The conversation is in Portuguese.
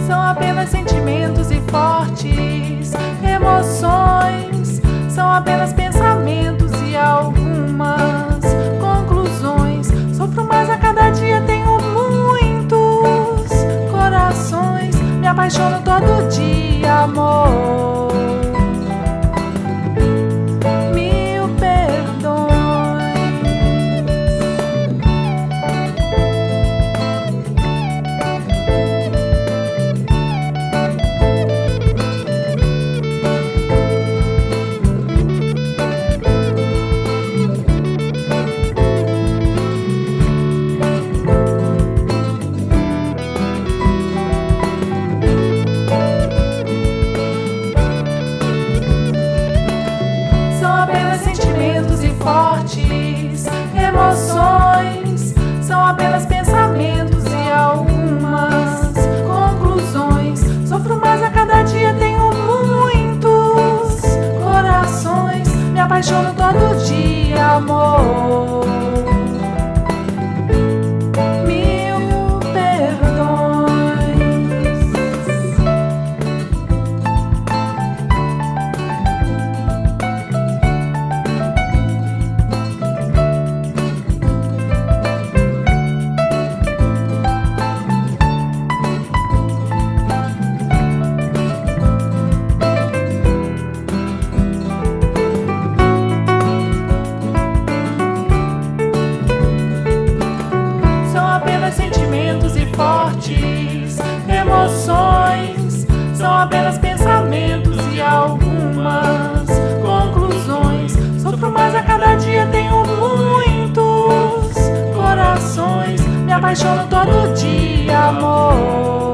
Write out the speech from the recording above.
São apenas sentimentos e fortes emoções. São apenas pensamentos e algumas conclusões. Sofro mais a cada dia, tenho muitos corações. Me apaixono todo dia, amor. Mil perdões. Sentimentos e fortes emoções. São apenas pensamentos e algumas conclusões. Sofro mais a cada dia, tenho muitos corações. Me apaixono todo dia, amor. Mil perdões. Sentimentos e fortes emoções. São apenas pensamentos e algumas conclusões. Sofro mais a cada dia, tenho muitos corações. Me apaixono todo dia, amor.